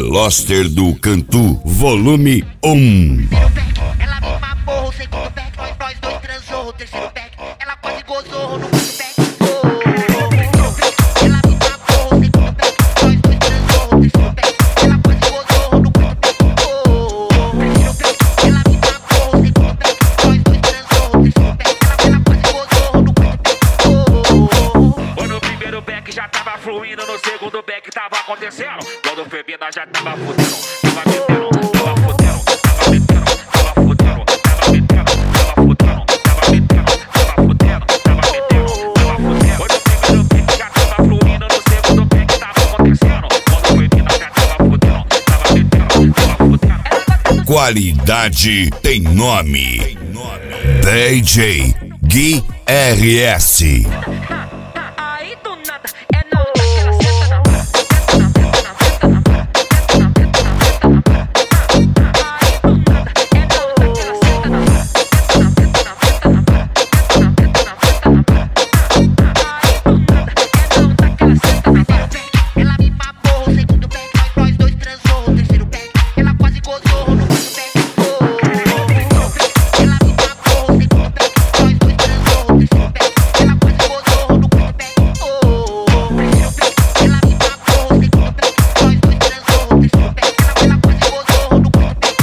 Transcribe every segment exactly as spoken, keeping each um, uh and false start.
Veloster do Cantu, volume um. Ela me mamou, o segundo back, nós, nós dois transou, o terceiro back, ela quase gozou no quarto back. Ela me mamou, o segundo back, nós dois transou, o terceiro back, ela quase gozou no quarto back. Ela me mamou, o segundo back, nós dois transou, o terceiro back, ela quase gozou no quarto back. Foi no primeiro back, já tava fluindo, no segundo back tava acontecendo. Quando foi bem, nós já tava fudendo, tava metendo, tava fudendo, tava metendo, tava fudendo, tava metendo, tava fudendo, tava metendo, tava fudendo, tava metendo, tava fudendo. Foi no primeiro back, já tava fluindo, no segundo back tava acontecendo. Quando foi bem, nós já tava fudendo, tava metendo, tava fudendo. Qualidade tem nome. D J Gui R S. Aí do nada é na hora que ela senta na mão. Ela me mamou, o segundo back, nós dois transou, o terceiro back, ela quase gozou no quarto back. Ela me mamou, o segundo back, nós dois transou, o terceiro back, ela quase gozou no quarto back. Ela me mamou, o segundo back, nós dois transou, o terceiro back, ela quase gozou no quarto back.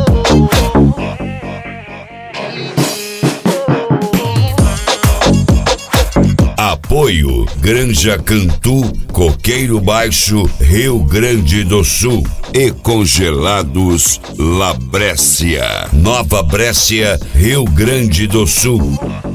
Apoio Granja Cantu, Coqueiro Baixo, Rio Grande do Sul e Congelados La Brécia, Nova Brécia, Rio Grande do Sul.